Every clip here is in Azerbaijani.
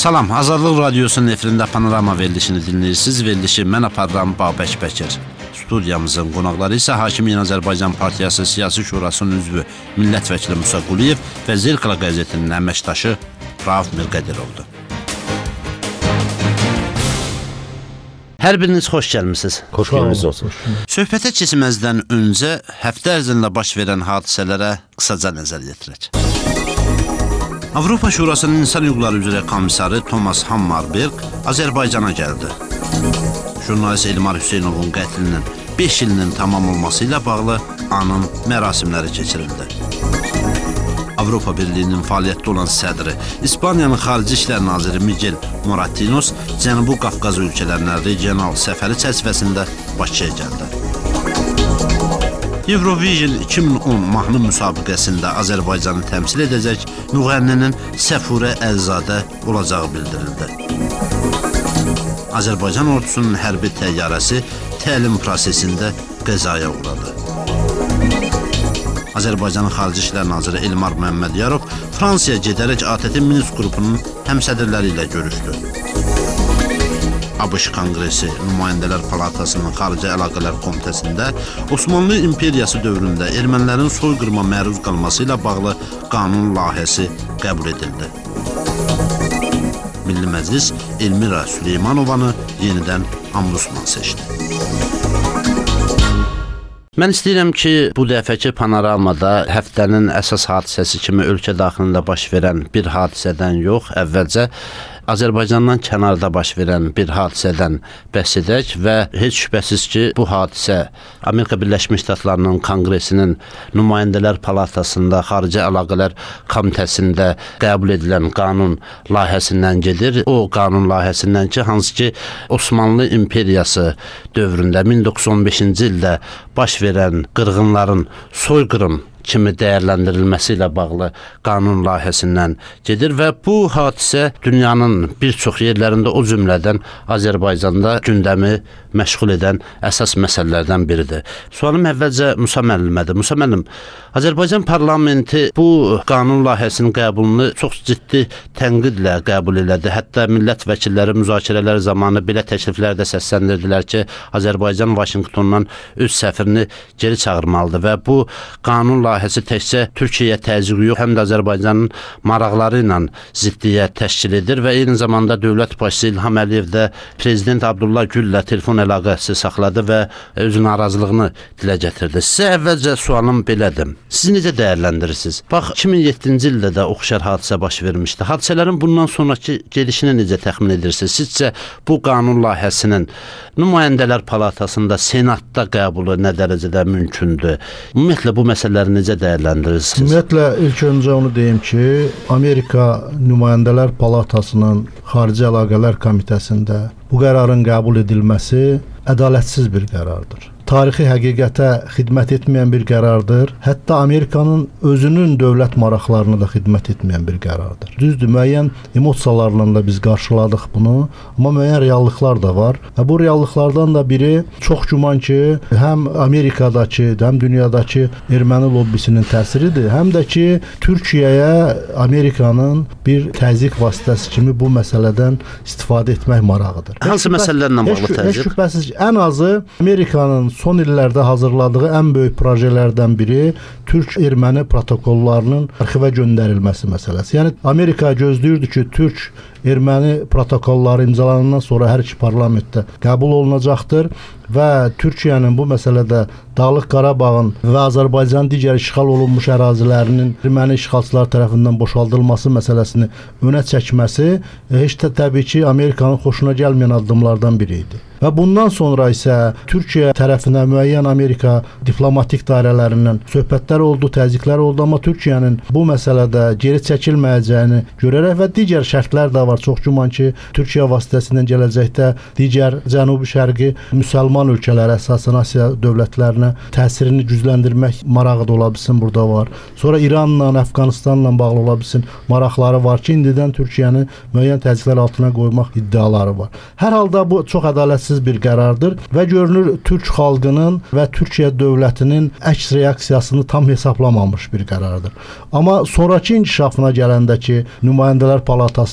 Salam, Azadlıq Radiosunun efirində Panorama verilişini dinləyirsiniz. Verilişi mən aparıram Babək Bəkir. Studiyamızın qonaqları isə Hakimiyyət Azərbaycan Partiyası Siyasi Şurasının üzvü millət vəkili Musa Quliyev və Zirkala qəzetinin əməkdaşı Rauf Mirqədirovdur. Hər biriniz xoş gəlmisiniz. Xoş gəlmisiniz olsun. Söhbətə keçməzdən öncə həftə ərzində baş verən hadisələrə qısaca nəzər yetirək. Avropa Şurasının İnsan Hüquqları üzrə komissarı Thomas Hammarberg Azərbaycana gəldi. Jurnalist Elmar Hüseynovun qətlinin 5 ilinin tamam olması ilə bağlı anım mərasimləri keçirildi. Avropa Birliyinin fəaliyyətdə olan sədri, İspaniyanın Xarici İşlər Naziri Miguel Moratinos Cənubi Qafqaz ölkələrinə regional səfəri çərçivəsində Bakıya gəldi. Eurovision 2010 mahnı müsabiqəsində Azərbaycanı təmsil edəcək müğənninin Səfurə Əlzadə olacağı bildirildi. Azərbaycan ordusunun hərbi təyyarəsi təlim prosesində qəzaya uğradı. Azərbaycanın Xarici İşlər Naziri Elmar Məmmədiyarov Fransaya gedərək ATƏT Minsk qrupunun həmsədrləri ilə görüşdü. ABŞ Konqresi Nümayəndələr Palatasının Xarici Əlaqələr Komitəsində Osmanlı İmperiyası dövründə ermənilərin soyqırıma məruz qalması ilə bağlı qanun layihəsi qəbul edildi. Milli Məclis Elmira Süleymanovanı yenidən ombudsman seçdi. Mən istəyirəm ki, bu dəfəki panoramada həftənin əsas hadisəsi kimi ölkə daxilində baş verən bir hadisədən yox, əvvəlcə Azərbaycandan kənarda baş verən bir hadisədən bəhs edək və heç şübhəsiz ki, bu hadisə Amerika Birləşmiş Ştatlarının Konqresinin Nümayəndələr Palatasında Xarici Əlaqələr Komitəsində qəbul edilən qanun layihəsindən gedir. O qanun layihəsindən ki, hansı ki, Osmanlı İmperiyası dövründə 1915-ci ildə baş verən qırğınların soyqırım kimi dəyərləndirilməsi ilə bağlı qanun layihəsindən gedir və bu hadisə dünyanın bir çox yerlərində, o cümlədən Azərbaycanda gündəmi məşğul edən əsas məsələlərdən biridir. Sualım əvvəlcə Musa müəllimədir. Musa müəllim, Azərbaycan parlamenti bu qanun layihəsinin qəbulunu çox ciddi tənqidlə qəbul elədi. Hətta millət vəkilləri müzakirələr zamanı belə təkliflər də səsləndirdilər ki, Azərbaycan Vaşinqtondan öz səfirini geri çağırmalıdır və bu qanun layihəsi təkcə Türkiyəyə təzyiq yox, həm də Azərbaycanın maraqları ilə ziddiyyət təşkil edir və eyni zamanda dövlət başçısı İlham Əliyev də prezident Abdullah Güllə telefon əlaqəsi saxladı və öz narazılığını dilə gətirdi. Sizə əvvəlcə sualım belədir. Siz necə dəyərləndirirsiniz? Bax, 2007-ci ildə də oxşar hadisə baş vermişdi. Hadisələrin bundan sonraki gedişini necə təxmin edirsiniz? Sizcə bu qanun layihəsinin Nümayəndələr Palatasında, Senatda qəbulu nə dərəcədə mümkündür? Ümumiyyətlə bu məsələləri necə dəyərləndirirsiniz? Ümumiyyətlə, ilk öncə onu deyim ki, Amerika Nümayəndələr Palatasının Xarici Əlaqələr Komitəsində bu qərarın qəbul edilməsi ədalətsiz bir qərardır. Tarixi həqiqətə xidmət etməyən bir qərardır. Hətta Amerikanın özünün dövlət maraqlarına da xidmət etməyən bir qərardır. Düzdür, müəyyən emosiyalarla da biz qarşıladıq bunu, amma müəyyən reallıqlar da var. Və bu reallıqlardan da biri çox güman ki, həm Amerikadakı, həm dünyadakı erməni lobbisinin təsiridir, həm də ki, Türkiyəyə Amerikanın bir təzyiq vasitəsi kimi bu məsələdən istifadə etmək marağıdır. Hansı məsələlərlə bağlı təzyiq? Heç şübhəsiz ki, ən azı Amerikanın son illərdə hazırladığı ən böyük proyektlərdən biri Türk-erməni protokollarının arxivə göndərilməsi məsələsi. Yəni Amerika gözləyirdi ki, Türk-erməni protokolları imzalanandan sonra hər iki parlamentdə qəbul olunacaqdır və Türkiyənin bu məsələdə Dağlıq Qarabağın və Azərbaycanın digər işğal olunmuş ərazilərinin erməni işğalçılar tərəfindən boşaldılması məsələsini önə çəkməsi heç də təbii ki, Amerikanın xoşuna gəlməyən addımlardan biri idi. Və bundan sonra isə Türkiyə tərəfinə müəyyən Amerika diplomatik dairələrindən söhbətlər oldu, təzyiqlər oldu, amma Türkiyənin bu məsələdə geri çəkilməyəcəyini görərək və digər şərtlər də var. Çox güman ki, Türkiyə vasitəsilə gələcəkdə digər Cənubi-Şərqi müsəlman ölkələrə, əsasən Asiya dövlətlərinə təsirini gücləndirmək marağı da ola bilsin, burada var. Sonra İranla, Əfqanistanla bağlı ola bilsin maraqları var ki, indidən Türkiyəni müəyyən təzyiqlər altına qoymaq iddiaları var. Hər halda bu çox ədalətsiz bir qərardır və görünür Türk xalqının və Türkiyə dövlətinin əks reaksiyasını tam hesablamamış bir qərardır. Amma sonrakı inkişafına gələndə ki, Nümayəndələr Palatası sonradan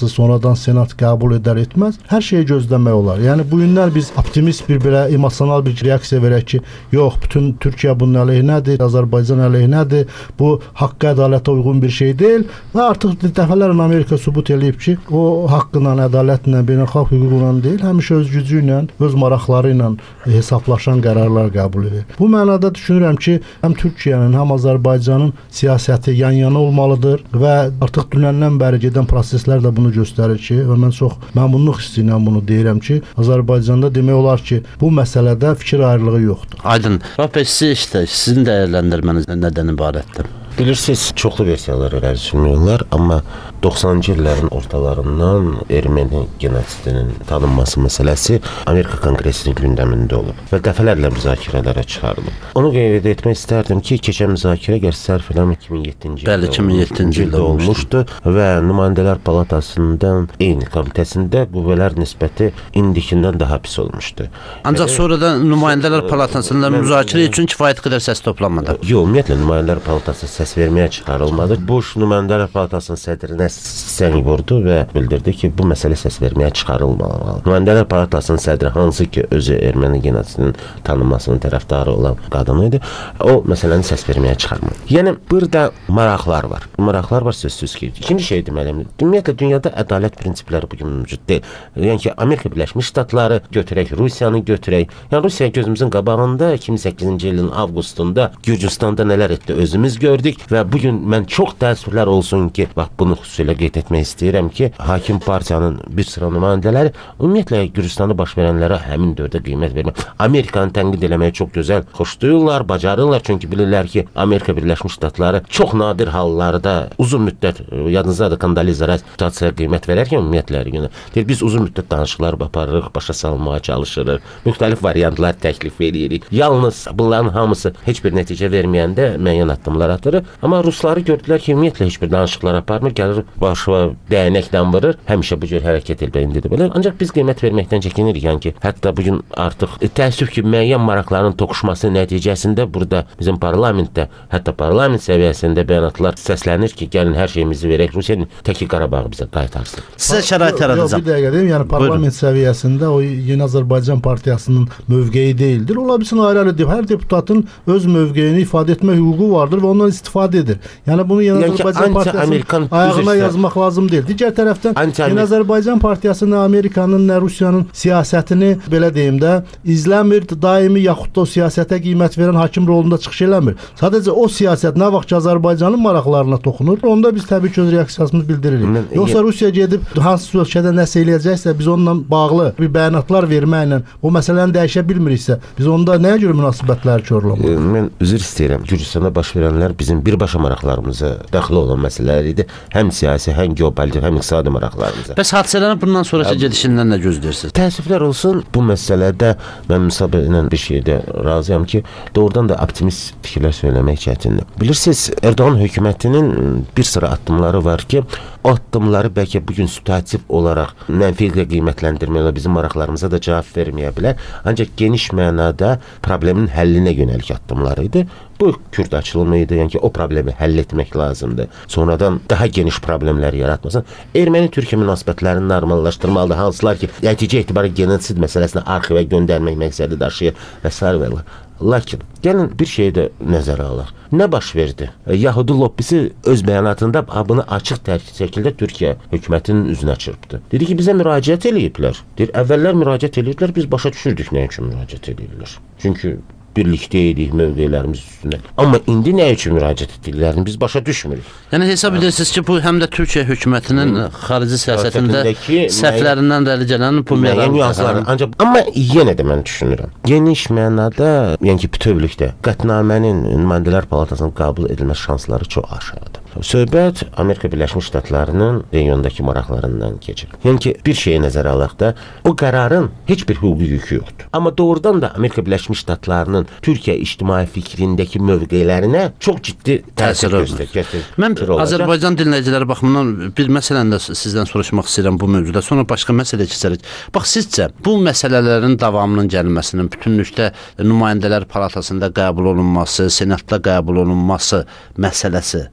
birazdan Senat qəbul edər etməz, hər şeyi gözləmək olar. Yəni bu günlər biz optimist bir belə emosional bir reaksiya verək ki, yox, bütün Türkiyə bunun əleyhinədir, Azərbaycan əleyhinədir. Bu haqq ədalətə uyğun bir şey deyil və artıq dəfələrlə Amerika sübut eləyib ki, o haqqla, ədalətlə, beynəlxalq hüquqla deyil, həmişə öz gücü ilə, öz maraqları ilə hesablaşan qərarlar qəbul edir. Bu mənada düşünürəm ki, həm Türkiyənin, həm Azərbaycanın siyasəti yan-yana olmalıdır və artıq dünəndən bəri gedən proseslər də bunu göstərir ki, və mən çox məmnunluq hissi ilə bunu deyirəm ki, Azərbaycanda demək olar ki, bu məsələdə fikir ayrılığı yoxdur. Aydın. Rafik, sizin dəyərləndirməniz nədən ibarətdir? Bilirsiniz, çoxlu versiyalar irəli sürmüyorlar, amma 90-cı illərin ortalarından erməni genosidinin tanınması məsələsi Amerika Konqresinin gündəmində olub və dəfələrlə müzakirələrə çıxarılıb. Onu qeyd etmək istərdim ki, keçən müzakirə gəl sərf eləmə 2007-ci ildə. Bəli, 2007-ci ildə olmuşdu və Nümayəndələr Palatasından eyni komitəsində qüvvələr nisbəti indikindən daha pis olmuşdu. Ancaq sonra da Nümayəndələr Palatasında müzakirə üçün kifayət qədər səs toplanmadı. Yox, ümumiyyətlə Nümayəndələr Palatası səs verməyə çıxarılmadı. Bush Nümayəndələr Palatasının sədrinə səng vurdu və bildirdi ki, bu məsələ səs verməyə çıxarılmalı. Nümayəndələr Palatasının sədri, hansı ki, özü erməni genosidinin tanınmasının tərəfdarı olan qadın idi, o məsələni səs verməyə çıxarmadı. Yəni, burada maraqlar var. Maraqlar var sözsüz ki. İkinci şey deməliyim, ümumiyyətlə, dünyada ədalət prinsipləri bugün mövcud deyil. Yəni ki, Amerika Birləşmiş Ştatları götürək, Rusiyanı götürək. Yəni, Rusiya gözümüzün qabağında 2008-ci ilin avqustunda Gürcüstanda nələr etdi özümüz gördük və bugün mən çox təəssüflər olsun ki, bax, bunu xüsusilə qeyd etmək istəyirəm ki, hakim partiyanın bir sıra nümayəndələri ümumiyyətlə Gürcüstanda baş verənlərə həmin dövrdə qiymət vermək. Amerikanı tənqid eləməyi çox gözəl xoşlayırlar, bacarırlar, çünki bilirlər ki, Amerika Birləşmiş Ştatları çox nadir hallarda uzun müddət, yadınızdadır, Kondoliza Rice reputasiyaya qiymət verərkən ümumiyyətlə deyir, biz uzun müddət danışıqlar aparırıq, başa salmağa çalışırıq, müxtəlif variantlar təklif edirik. Yalnız bunların hamısı heç bir nəticə verməyəndə müəyyən addımlar atırıq. Amma rusları gördülər ki, ümumiyyətlə heç bir danışıqlar aparmır, gəlir başına dəyənəkdən vurur, həmişə bu cür hərəkət edildi bilər. Ancaq biz qiymət verməkdən çəkinirik, yəni ki, hətta bugün artıq təəssüf ki, müəyyən maraqların toqquşması nəticəsində burada bizim parlamentdə, hətta parlament səviyyəsində bəyanatlar səslənir ki, gəlin hər şeyimizi verək, Rusiya təki Qarabağı bizə qaytarsın. Sizə şərait yaradacağım. Bir dəqiqə deyim, yəni parlament səviyyəsində o Yeni Azərbaycan Partiyasının mövqeyi deyildir. Ola bilsin ayrı deyib, hər deputatın öz mövqeyini ifadə etmə hüququ vardır və ondan istifadə edir. Yəni bunu Yeni Azərbaycan Partiyasının ayağına yazmaq lazım deyil. Digər tərəfdən Yeni Azərbaycan Partiyası nə Amerikanın, nə Rusiyanın siyasətini belə deyim də izləmir, daimi yaxud da o siyasətə qiymət verən hakim rolunda çıxış eləmir. Sadəcə o siyasət nə vaxt ki Azərbaycanın maraqlarına toxunur, onda biz təbii ki öz reaksiyasımızı bildiririk. Yoxsa Rusiya gedib hansı ölkədə nəsə eləyəcəksə, biz onunla bağlı bir bəyanatlar verməklə o məsələni dəyişə bilmiriksə, biz onda nəyə görə münasibətləri korlamalıyıq? Mən üzr istəyirəm. Gürcüstanda baş verənlər bizim birbaşa maraqlarımıza daxil olan məsələlər idi. Həm siyasi, həm geopolitik, həm iqtisadi maraqlarımıza. Bəs hadisələrin bundan sonraki gedişindən nə gözləyirsiniz? Təəssüflər olsun, bu məsələdə mən müsabə ilə bir şeydə razıyam ki, doğrudan da optimist fikirlər söyləmək çətindir. Bilirsiniz, Erdoğan hökumətinin bir sıra addımları var ki, o addımları bəlkə bugün situativ olaraq mənfi qiymətləndirmək olar, bizim maraqlarımıza da cavab verməyə bilər. Ancaq geniş mənada problemin həllinə yönəlik addımlar idi. Bu Kürd açılımı idi, yəni ki, o problemi həll etmək lazımdır. Sonradan daha geniş problemlər yaratmasın. Erməni-Türkiyə münasibətlərini normallaşdırmalıdır, hansılar ki, nəticə etibarı genosid məsələsini arxivə göndərmək məqsədi daşıyır və s. Lakin, gəlin bir şeyi də nəzərə alaq. Nə baş verdi? Yahudi lobbisi öz bəyanatında bunu açıq şəkildə Türkiyə hökumətinin üzünə çırpdı. Dedi ki, bizə müraciət eləyiblər. Deyir, əvvəllər müraciət eləyiblər, biz başa düşürdük nə üçün müraciət eləyiblər. Çünki birlikdə idik mövqelərimiz üstündə. Amma indi nə üçün müraciət etdiklərini biz başa düşmürük. Yəni hesab edirsiniz ki, bu həm də Türkiyə hökumətinin xarici siyasətində səhvlərindən irəli gələn bu nüanslar. Ancaq amma yenə də mən düşünürəm. Geniş mənada, yəni ki, bütövlükdə qətnamənin Nümayəndələr Palatasının qəbul edilmə şansları çox aşağıdır. Söhbət Amerika Birləşmiş Ştatlarının regiondakı maraqlarından keçir. Yəni ki, bir şeyə nəzərə alaq da, o qərarın heç bir hüquqi yükü yoxdur. Amma doğrudan da Amerika Birləşmiş Ştatlarının Türkiyə ictimai fikrindəki mövqelərinə çox ciddi təsir göstərir. Mən Azərbaycan dinləyiciləri baxımından bir məsələni də sizdən soruşmaq istəyirəm bu mövzuda. Sonra başqa məsələyə keçərik. Bax, sizcə bu məsələlərin davamının gəlməsinin bütünlükdə Nümayəndələr Palatasında qəbul olunması, Senatda qəbul olunması məsələsi real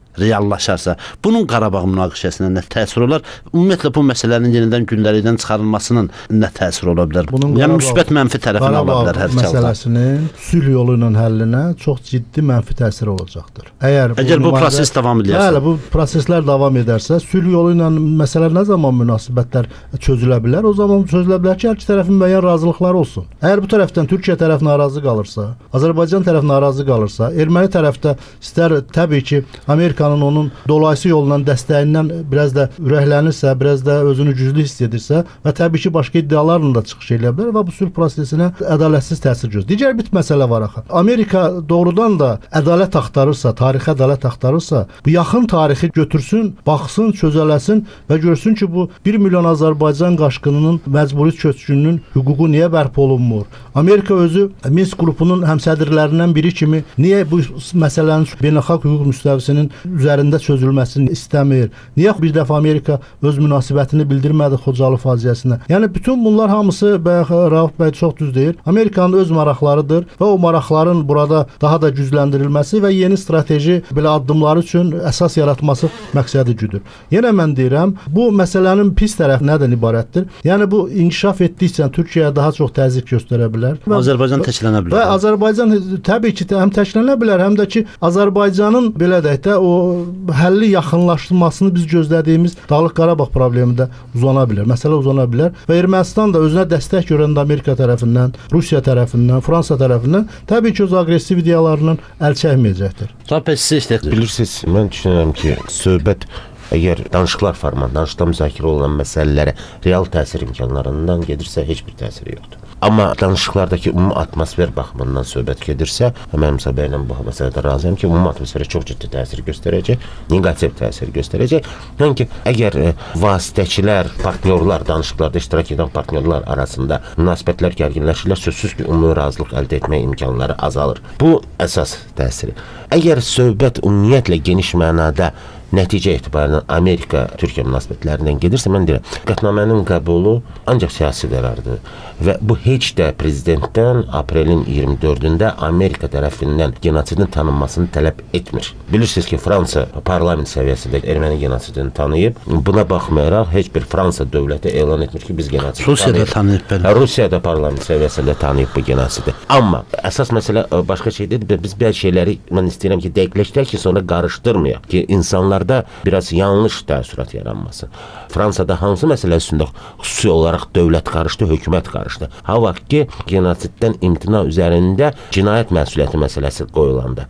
reallaşarsa, bunun Qarabağ münaqişəsinə nə təsir olar? Ümumiyyətlə bu məsələnin yenidən gündəlikdən çıxarılmasının nə təsir ola bilər? Yəni müsbət mənfi tərəfini ala bilər hər halda. Məsələsinin sülh yolu ilə həllinə çox ciddi mənfi təsir olacaqdır. Əgər bu proses davam edərsə. Bəli, bu proseslər davam edərsə, sülh yolu ilə məsələ nə zaman münasibətlər çözülə bilər? O zaman çözülə bilər ki, hər iki tərəfin müəyyən razılıqları olsun. Əgər bu tərəfdən Türkiyə tərəf narazı qalırsa, Azərbaycan tərəf narazı qalırsa, erməni tərəfdə istər təbii ki, Amerikanın onun dolayısı yolla dəstəyindən biraz da ürəklənirsə, biraz da özünü güclü hiss edirsə və təbii ki, başqa iddialarla da çıxış edə bilər və bu sülh prosesinə ədalətsiz təsir göstərir. Digər bir məsələ var axı. Amerika doğrudan da ədalət axtarırsa, tarixi ədalət axtarırsa, bu yaxın tarixi götürsün, baxsın, çözələsin və görsün ki, bu 1 milyon Azərbaycan qaçqınının məcburi köçkününün hüququ niyə bərpa olunmur? Amerika özü Minsk qrupunun həmsədrlərindən biri kimi niyə bu məsələnin beynəlxalq hüquq müstəvisinin üzərində çözülməsini istəmir? Niyə bir dəfə Amerika öz münasibətini bildirmədi Xocalı faciəsinə? Yəni bütün bunlar hamısı Rauf bəy çox düz deyir. Amerikanın öz maraqlarıdır və o maraqların burada daha da gücləndirilməsi və yeni strateji belə addımlar üçün əsas yaratması məqsədi güdür. Yenə mən deyirəm, bu məsələnin pis tərəfi nədən ibarətdir? Yəni bu inkişaf etdikcə Türkiyəyə daha çox təzyiq göstərə bilər. Azərbaycan təklənə bilər. Və Azərbaycan təbii ki, həm təklənə bilər, həm də ki, Azərbaycanın belə deyək də o həlli yaxınlaşdırmasını biz gözlədiyimiz Dağlıq Qarabağ problemində uzana bilər. Məsələ uzana bilər və Ermənistan da özünə dəstək görəndə Amerika tərəfindən, Rusiya tərəfindən, Fransa tərəfindən təbii ki, öz aqressiv ideyalarından əl çəkməyəcəkdir. Bilirsiniz, mən düşünürəm ki, söhbət əgər danışıqlar formatında, danışıqda müzakirə olunan məsələlərə real təsir imkanlarından gedirsə, heç bir təsiri yoxdur. Amma danışıqlardakı ümumi atmosfer baxımından söhbət gedirsə, mən Musa bəylə bu məsələdə razıyam ki, ümumi atmosferə çox ciddi təsir göstərəcək, negativ təsir göstərəcək. Yəni ki, əgər vasitəçilər, partnyorlar, danışıqlarda iştirak edən partnyorlar arasında münasibətlər gərginləşirlər, sözsüz ki, ümumi razılıq əldə etmə imkanları azalır. Bu əsas təsiri. Əgər söhbət ümumiyyətlə geniş mənada nəticə etibarilə Amerika-Türkiyə münasibətlərindən gedirsə, mən deyirəm, qətnamənin qəbulu ancaq siyasi qərardır və bu heç də prezidentdən aprelin 24-də Amerika tərəfindən genosidin tanınmasını tələb etmir. Bilirsiniz ki, Fransa parlament səviyyəsində erməni genosidini tanıyıb, buna baxmayaraq heç bir Fransa dövləti elan etmir ki, biz genosid tanıyıb. Rusiya da parlament səviyyəsində tanıyıb bu genosidi. Amma əsas məsələ başqa şeydir. Biz bəzi şeyləri mən istəyirəm ki, dəqiqləşdirək ki, sonra qarışdırmayaq ki, insanlarda biraz yanlış təəssürat yaranmasın. Fransada hansı məsələ üstündə xüsusi olaraq dövlət qarışdı, hökumət qarışdı. Ha vaxt ki, genosiddən imtina üzərində cinayət məsuliyyəti məsələsi qoyulanda,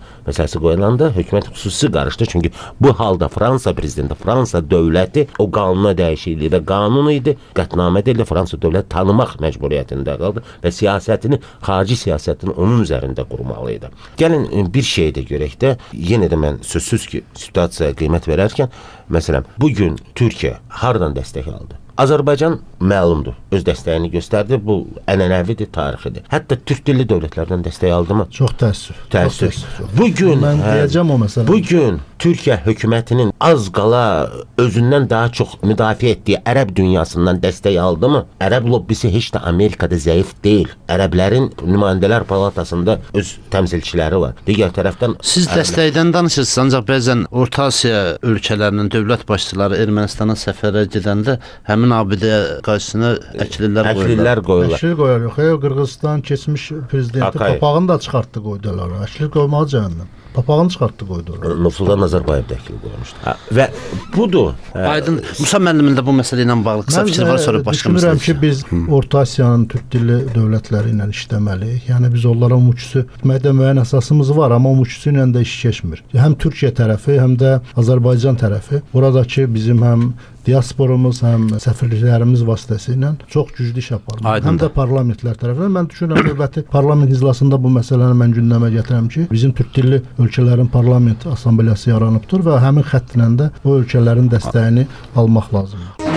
hökumət xüsusi qarışdı. Çünki bu halda Fransa prezidenti, Fransa dövləti o qanuna dəyişikliyi və qanun idi, qətnamə deyildi, Fransa dövləti tanımaq məcburiyyətində qaldı və siyasətini, xarici siyasətini onun üzərində qurmalıydı. Gəlin bir şey də görək də, yenə də mən sözsüz ki, situasiyaya qiymət verərkən, məsələn, bugün Türkiyə hardan dəstək aldı? Azərbaycan məlumdur, öz dəstəyini göstərdi, bu ənənəvidir, tarixidir. Hətta türk dilli dövlətlərdən dəstək aldı mı? Çox təəssüf. Bugün, mən deyəcəm o məsələ. Bugün Türkiyə hökumətinin az qala özündən daha çox müdafiə etdiyi ərəb dünyasından dəstək aldı mı? Ərəb lobbisi heç də Amerikada zəif deyil. Ərəblərin nümayəndələr palatasında öz təmsilçiləri var. Digər tərəfdən siz dəstəkdən danışırsınız, ancaq bəzən Orta Asiya ölkələrinin dövlət başçıları Ermənistana səfərə gedəndə həmin abidəyə qarşısına əklilər qoyurlar. Əkli qoyar yox. Qırğızistan keçmiş prezidenti papağını da çıxartdı qoydular. Əkli qoymağı cəhənnəm. Papağını çıxartdı qoydular. Nursultan Nazarbayev də əkli qoymuşdu. Və budur. Aydın. Musa müəllimin də bu məsələ ilə bağlı qısa fikri var, sonra başqa məsələ. Düşünürəm ki, biz Orta Asiyanın türk dilli dövlətləri ilə işləməliyik. Yəni biz onlara umumçusu etməkdə müəyyən əsasımız var, amma umumçusu ilə də iş keçmir. Həm Türkiyə tərəfi, həm də Azərbaycan tərəfi buradakı bizim həm diasporumuz, həm səfirliklərimiz vasitəsilə çox güclü iş aparır. Həm də parlamentlər tərəfindən. Mən düşünürəm növbəti parlament iclasında bu məsələni mən gündəmə gətirəm ki, bizim türk dilli ölkələrin parlament assambleyası yaranıbdır və həmin xəttlə də o ölkələrin dəstəyini almaq lazımdır.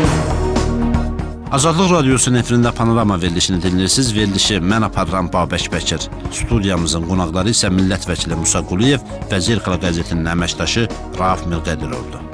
Azadlıq Radiosunun efirində Panorama verilişini dinləyirsiniz. Verilişi mən aparıram Babək Bəkir. Studiyamızın qonaqları isə millət vəkili Musa Quliyev və Zirkala qəzetinin əməkdaşı Rauf Milqədirovdur.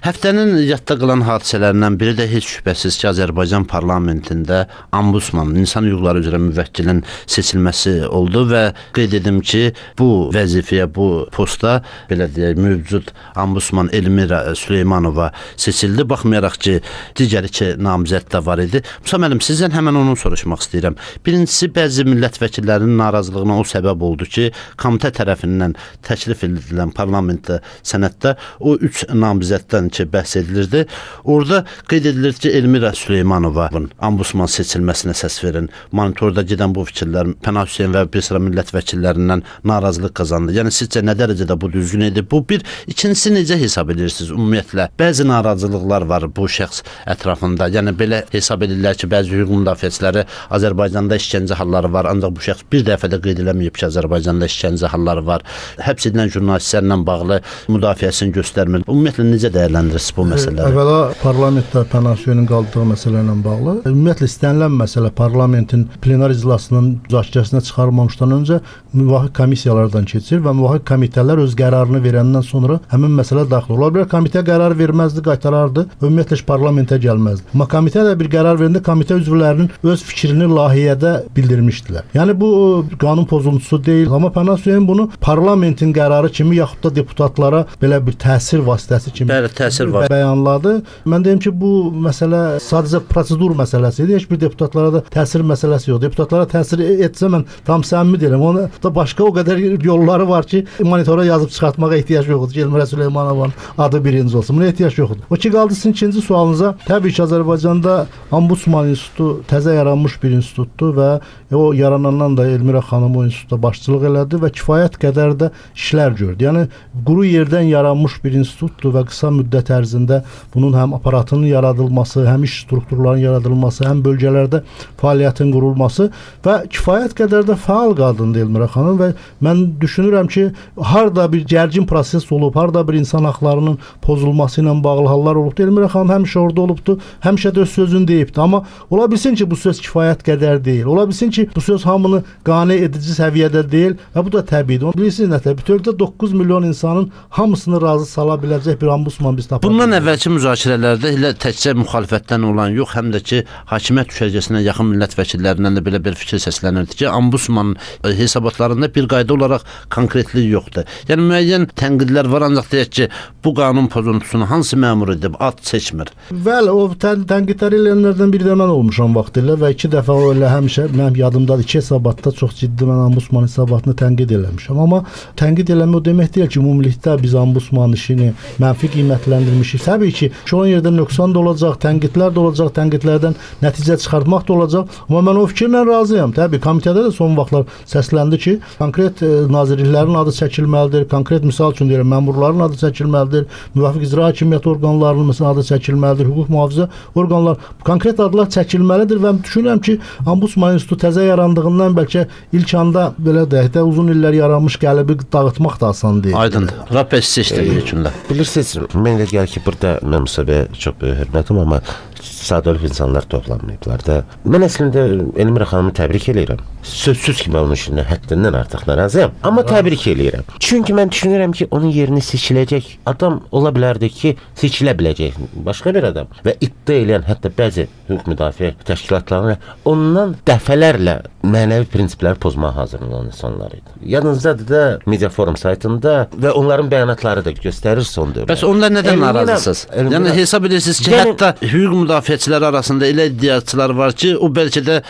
Həftənin yadda qalan hadisələrindən biri də heç şübhəsiz ki, Azərbaycan parlamentində ombudsman, insan hüquqları üzrə müvəkkilin seçilməsi oldu və qeyd edim ki, bu vəzifəyə, bu posta belə deyək, mövcud ombudsman Elmira Süleymanova seçildi. Baxmayaraq ki, digər iki namizəd də var idi. Musa müəllim, sizdən həmin onu soruşmaq istəyirəm. Birincisi, bəzi millət vəkillərinin narazılığına o səbəb oldu ki, komitə tərəfindən təklif edilən parlamentdə sənəddə o 3 namizəddən ki, bəhs edilirdi. Orada qeyd edilir ki, Elmira Süleymanova'nın ombudsman seçilməsinə səs verin. Monitorda gedən bu fikirlər Pənah Hüseyn və bir sıra millət vəkillərindən narazılıq qazandı. Yəni sizcə nə dərəcədə bu düzgün idi? Bu bir. İkincisi necə hesab edirsiniz? Ümumiyyətlə bəzi narazılıqlar var bu şəxs ətrafında. Yəni belə hesab edirlər ki, bəzi hüquq müdafiəçiləri Azərbaycanda işgəncə halları var, ancaq bu şəxs bir dəfə də qeyd eləməyib ki, Azərbaycanda işgəncə halları var. Həbs edilən jurnalistlərlə bağlı müdafiəsini göstərmir. Ümumiyyətlə necə dəyərləndirirsiniz bu məsələləri? Əvvəla parlamentdə Pənah Hüseynin qaldığı məsələ ilə bağlı. Ümumiyyətlə istənilən məsələ parlamentin plenar iclasının müzakirəsinə çıxarılmamışdan öncə müvafiq komissiyalardan keçir və müvafiq komitələr öz qərarını verəndən sonra həmin məsələ daxil ola bilər. Komitə qərar verməzdi, qaytarardı, ümumiyyətlə parlamentə gəlməzdi. Amma komitə də bir qərar verəndə komitə üzvlərinin öz fikrini layihədə bildirmişdilər. Yəni bu qanun pozuntusu deyil, amma Pənah Hüseyn bunu parlamentin qərarı kimi yaxud da deputatlara belə bir təsir vasitəsi kimi bəyanladı. Mən deyim ki, bu məsələ sadəcə prosedur məsələsi idi. Heç bir deputatlara da təsir məsələsi yox. Deputatlara təsir etsə mən tam səmimi deyirəm. Ona da başqa o qədər yolları var ki, monitora yazıb çıxartmağa ehtiyac yoxdur ki, Elmira Süleymanovanın adı birinci olsun. Buna ehtiyac yoxdur. O ki, qaldı sizin ikinci sualınıza. Təbii ki, Azərbaycanda Ombudsman İnstitutu təzə yaranmış bir institutdur və o yaranandan da Elmira xanım o institutda başçılıq elədi və kifayət qədər də işlər gördü. Yəni quru yerdən yaranmış bir institutdur və qısa müddət ərzində bunun həm aparatının yaradılması, həm iş strukturlarının yaradılması, həm bölgələrdə fəaliyyətin qurulması və kifayət qədər də fəal qadındır Elmira xanım və mən düşünürəm ki, harda bir gərgin proses olub, harda bir insan haqlarının pozulması ilə bağlı hallar olubdu. Elmira xanım həmişə orada olubdu, həmişə də öz sözünü deyibdi. Amma ola bilsin ki, bu söz kifayət qədər deyil. Ola bilsin ki, bu söz hamını qane edici səviyyədə deyil və bu da təbiidir. Bilirsiniz nə təbii? Bütövlükdə 9 milyon insanın hamısını razı sala biləcək bir ombudsman biz tapaq. Bundan əvvəlki müzakirələrdə elə təkcə müxalifətdən olan yox, həm də ki, hakimiyyət düşərgəsinə yaxın millət vəkillərindən də belə bir fikir səslənirdi ki, ombudsmanın hesabatlarında bir qayda olaraq konkretlik yoxdur. Yəni müəyyən tənqidlər var, ancaq deyək ki, bu qanun pozuntusunu hansı məmur edib, ad seçmir. Bəli, o tənqidləri eləyənlərdən biri də mən olmuşam vaxtilə və 2 dəfə o elə həmişə mənim yadımdadır 2 hesabatda çox ciddi mən ombudsman hesabatını tənqid eləmişəm. Amma tənqid eləmə o demək deyil ki, ümumilikdə biz ombudsman işini mənfi qiymətləndirmişik. Təbii ki, çoğun yerdə nöqsan da olacaq, tənqidlər də olacaq, tənqidlərdən nəticə çıxartmaq da olacaq. Amma mən o fikirlə razıyam. Təbii komitədə də son vaxtlar səsləndi ki, konkret nazirliklərin adı çəkilməlidir, konkret misal üçün deyirəm, məmurların adı çəkilməlidir, müvafiq icra hakimiyyəti orqanlarının məsələn adı çəkilməlidir, hüquq mühafizə orqanlar konkret adlar çəkilməlidir və düşünürəm ki, Ombudsman İnstitutu təzə yarandığından bəlkə ilk anda belə deyək də uzun illər yaranmış qəlibi dağıtmaq da asan deyil. Aydındır. Rapes seçdiyi üçündə. Bilirsiniz, mən elə gəlir ki, burada mən müsabiqəyə çox böyük hörmətim, amma sadəlif insanlar toplanmayıblar da. Mən əslində Elmira xanımı təbrik edirəm. Sözsüz ki, mən onun işindən həddindən artıq narazıyam. Amma təbrik edirəm. Çünki mən düşünürəm ki, onun yerini seçiləcək adam ola bilərdi ki, seçilə biləcək başqa bir adam və iddia edən hətta bəzi hüquq müdafiə təşkilatlarına ondan dəfələrlə mənəvi prinsipləri pozmağa hazır olan insanlar idi. Yadınızdadır da Media Forum saytında və onların bəyanatları da göstərir son dövrdə. Bəs onlar nədən narazısınız? Yəni hesab edirsiniz ki, hətta hüquq müdafiəçiləri arasında elə iddiaçılar var ki, o bəlkə də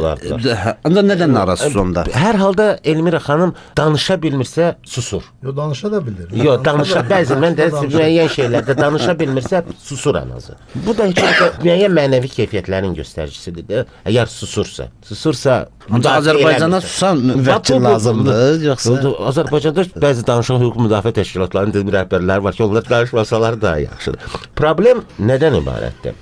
ancaq nədən narazısınız onda? Hər halda Elmira xanım danışa bilmirsə susur. Yox, danışa da bilir. Yox, bəzən mən də müəyyən şeylərdə danışa bilmirsə susur ən azı. Bu da heç müəyyən mənəvi keyfiyyətlərin göstəricisidir də. Əgər susursa ancaq Azərbaycana susan müvəkkil lazımdır, yoxsa Azərbaycanda bəzi danışan hüquq müdafiə təşkilatlarının rəhbərləri var ki, onlar danışmasalar daha yaxşıdır. Problem nədən ibarətdir? Yəni ki, nə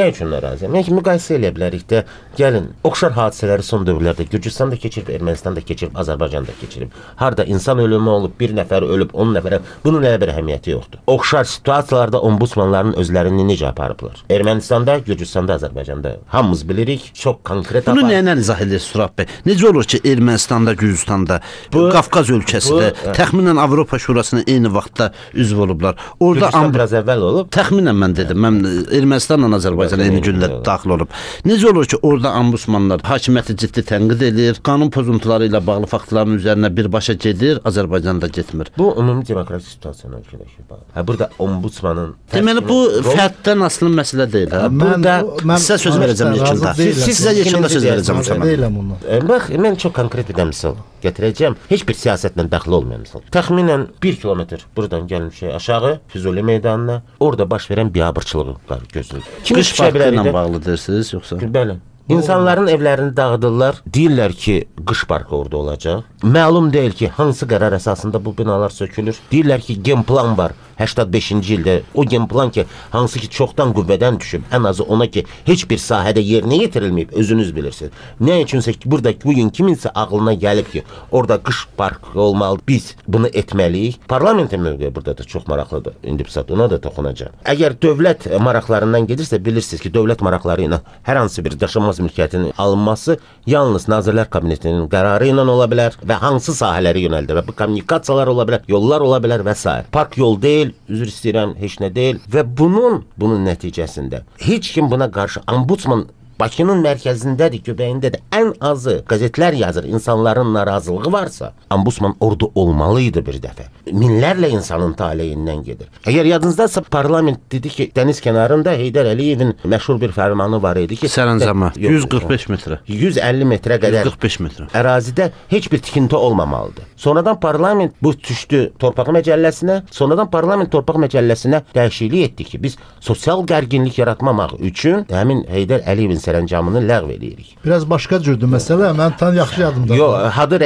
Nə üçün narazıyam? Yəni ki, müqayisə eləyə bilərik də, gəlin, oxşar hadisələri son dövrlərdə Gürcüstan da keçirib, Ermənistan da keçirib, Azərbaycan da keçirib. Harda insan ölümü olub, bir nəfər ölüb, 10 nəfərə, bunun elə bir əhəmiyyəti yoxdur. Oxşar situasiyalarda ombudsmanların özlərini necə aparıblar? Ermənistanda, Gürcüstanda, Azərbaycanda hamımız bilirik, çox konkret Bunu nə ilə izah edirsiniz Surab bəy? Necə olur ki, Ermənistanda, Gürcüstanda, Qafqaz ölkəsində təxminən Avropa Şurasına eyni vaxtda üzv olublar. Orada biraz əvvəl olub. Təxminən mən dedim. Mən Ermənistanla Azərbaycan eyni gündə daxil olub. Necə olur ki, orada ombudsmanlar hakimiyyəti ciddi tənqid edir, qanun pozuntuları ilə bağlı faktların üzərinə birbaşa gedir, Azərbaycanda getmir. Bu ümumi demokratik situasiyanın ölkədəki bağlı. Burada ombudsmanın deməli bu fərddən asılı məsələ deyil. Burada sizə söz verəcəm yekunda. Sizə yekunda söz verəcəm sonra. Bax, mən çox konkret bir misal gətirəcəm. Heç bir siyasətlə dəxli olmayan misal. Təxminən 1 kilometr buradan gəlmişik aşağı Füzuli meydanına. Orada baş verən biabırçılığı gözləyir. Kim qış parkı ilə bağlı deyirsiniz yoxsa? Bəli. İnsanların evlərini dağıdırlar. Deyirlər ki, qış parkı orada olacaq. Məlum deyil ki, hansı qərar əsasında bu binalar sökülür. Deyirlər ki, genplan var. 85-ci ildə o genplan ki, hansı ki çoxdan qüvvədən düşüb, ən azı ona ki, heç bir sahədə yerinə yetirilməyib, özünüz bilirsiniz. Nə üçünsə ki, burada bugün kiminsə ağlına gəlib ki, orada qış parkı olmalı, biz bunu etməliyik. Parlamentin mövqeyi burada da çox maraqlıdır. İndi ona da toxunacaq. Əgər dövlət maraqlarından gedirsə, bilirsiniz ki, dövlət maraqları ilə hər hansı bir daşınmaz mülkiyyətin alınması yalnız Nazirlər Kabinetinin qərarı ilə ola bilər və hansı sahələri yönəldir və bu kommunikasiyalar ola bilər, yollar ola bilər və s. Park yol deyil, üzr istəyirəm, heç nə deyil və bunun nəticəsində heç kim buna qarşı ombudsman Bakının mərkəzindədir, göbəyindədir. Ən azı qəzetlər yazır, insanların narazılığı varsa, ombudsman orada olmalıydı bir dəfə. Minlərlə insanın taleyindən gedir. Əgər yadınızdaysa, parlament dedi ki, dəniz kənarında Heydər Əliyevin məşhur bir fərmanı var idi ki, sərəncama 145 metrə. 150 metrə qədər 145 metrə. Ərazidə heç bir tikinti olmamalıdır. Sonradan parlament bu düşdü Torpaq Məcəlləsinə, sonradan parlament Torpaq Məcəlləsinə dəyişiklik etdi ki, biz sosial gərginlik yaratmamaq üçün həmin Heydər Əliyevin sərəncamını ləğv edirik. Biraz başqa cürdür məsələ. Mən yaxşı yadımda. Yox,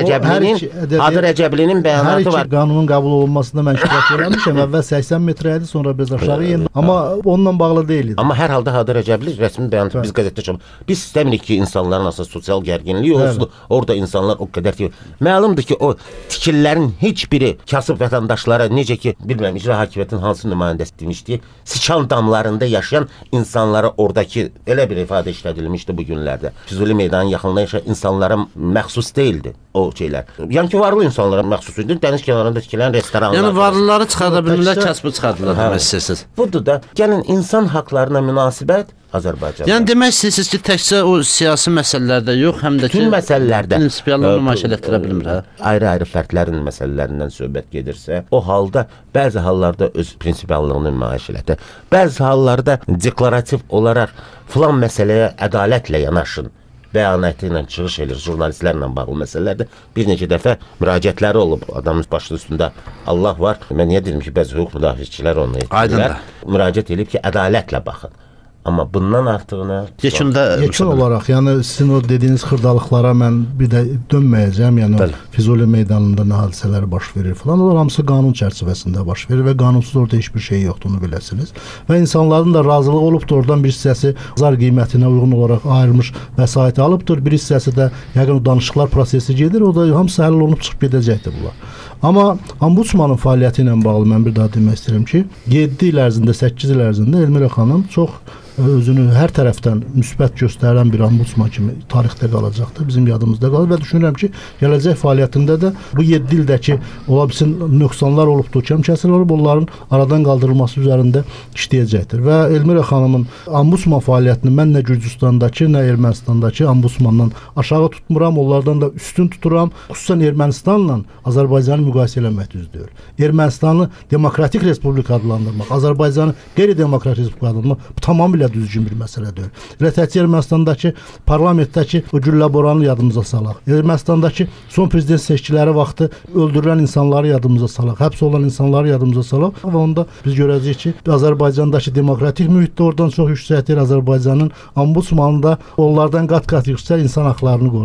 Hadı Rəcəblinin bəyanatı var. Hər iki qanunun qəbul olunmasında mən iştirak eləmişəm. Əvvəl 80 metrə idi, sonra biraz aşağı indi. Amma onunla bağlı deyil idi. Amma hər halda Hadı Rəcəbli rəsmi bəyanatı biz qəzetdə çıxıb. Biz istəmirik ki, insanların asas sosial gərginliyi olsun. Orada insanlar o qədər məlumdur ki, o tikililərin heç biri kasıb vətəndaşlara necə ki, bilmirəm, icra hakimiyyətinin hansı nümayəndəsi demişdi, Siçan damlarında yaşayan insanlara oradakı elə bir ifadə işlədilmişdi bu günlərdə. Füzuli meydanının yaxınlığında yaşayan insanlara məxsus deyildi o şeylər. Yəni ki, varlı insanlara məxsus idi. Dəniz kənarında tikilən restoranlar. Yəni varlıları çıxarda bilmirlər, kasbı çıxardılar demək istəyirsiniz. Budur da, gəlin insan haqlarına münasibət Azərbaycanda. Yəni demək istəyirsiniz ki, təkcə o siyasi məsələlərdə yox, həm də ki, bütün məsələlərdə prinsipiallar nümayiş etdirə bilmir, hə? Ayrı-ayrı fərdlərin məsələlərindən söhbət gedirsə, o halda bəzi hallarda öz prinsipiallığını nümayiş etdirir. Bəzi hallarda deklarativ olaraq filan məsələyə ədalətlə yanaşın bəyanatı ilə çıxış edir jurnalistlərlə bağlı məsələlərdə. Bir neçə dəfə müraciətləri olub. Adamın başının üstündə Allah var. Mən niyə dedim ki, bəzi hüquq müdafiəçilər onu etdilər. Müraciət edib ki, ədalətlə baxın. Amma bundan artığına yekun olaraq, yəni sizin o dediyiniz xırdalıqlara mən bir də dönməyəcəm. Yəni Füzuli meydanında nə hadisələr baş verir falan. Onlar hamısı qanun çərçivəsində baş verir və qanunsuz orada heç bir şey yoxdur, onu biləsiniz. Və insanların da razılığı olubdur, oradan bir hissəsi zar qiymətinə uyğun olaraq ayrılmış vəsaiti alıbdır. Bir hissəsi də yəqin o danışıqlar prosesi gedir. O da hamısı həll olunub çıxıb gedəcəkdir bunlar. Amma ombudsmanın fəaliyyəti ilə bağlı mən bir daha demək istəyirəm ki, 7 il ərzində, 8 il ərzində Elmira xanım çox özünü hər tərəfdən müsbət göstərən bir ombudsman kimi tarixdə qalacaqdır, bizim yadımızda qalır və düşünürəm ki, gələcək fəaliyyətində də bu 7 ildəki ola bilsin nöqsanlar olubdur, kəm-kəsir olub, onların aradan qaldırılması üzərində işləyəcəkdir. Və Elmira xanımın ombudsman fəaliyyətini mən nə Gürcüstandakı, nə Ermənistandakı ombudsmandan aşağı tutmuram, onlardan da üstün tuturam. Xüsusən Ermənistanla Azərbaycanı müqayisə eləmək düzdür. Ermənistanı demokratik respublika adlandırmaq, Azərbaycanı qeyri-demokratik respublika adlandırmaq bu tamamilə düzgün bir məsələdir. Elə təkcə Ermənistandakı parlamentdəki o güllə boranı yadımıza salaq. Ermənistandakı son prezident seçkiləri vaxtı öldürülən insanları yadımıza salaq. Həbs olunan insanları yadımıza salaq və onda biz görəcəyik ki, Azərbaycandakı demokratik mühitdə oradan çox yüksəkdir. Azərbaycanın ombudsmanı da onlardan qat-qat yüksək insan haqlarını qoruyur.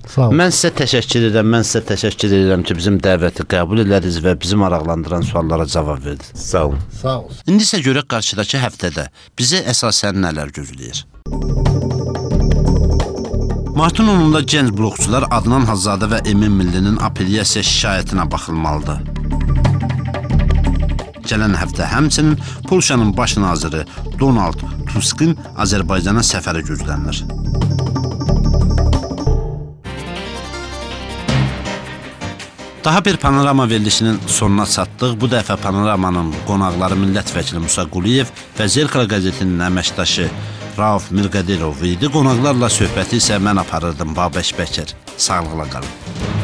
Sağ olun. Mən sizə təşəkkür edirəm ki, bizim dəvəti qəbul elədiniz və bizi maraqlandıran suallara cavab verdiniz. Sağ olun. Sağ olun. İndi isə görək qarşıdakı həftədə bizi əsasən nələr gözləyir. Martın 10-da gənc blokçular Adnan Hacızadə və Emin Millinin apellyasiya şikayətinə baxılmalıdır. Gələn həftə həmçinin Polşanın baş naziri Donald Tusk'ın Azərbaycana səfəri gözlənilir. Daha bir panorama verilişinin sonuna çatdıq. Bu dəfə panoramanın qonaqları millət vəkili Musa Quliyev və Zerkala qəzetinin əməkdaşı Rauf Mirqadirov idi. Qonaqlarla söhbəti isə mən aparırdım, Babək Bəkir. Sağlıqla qalın.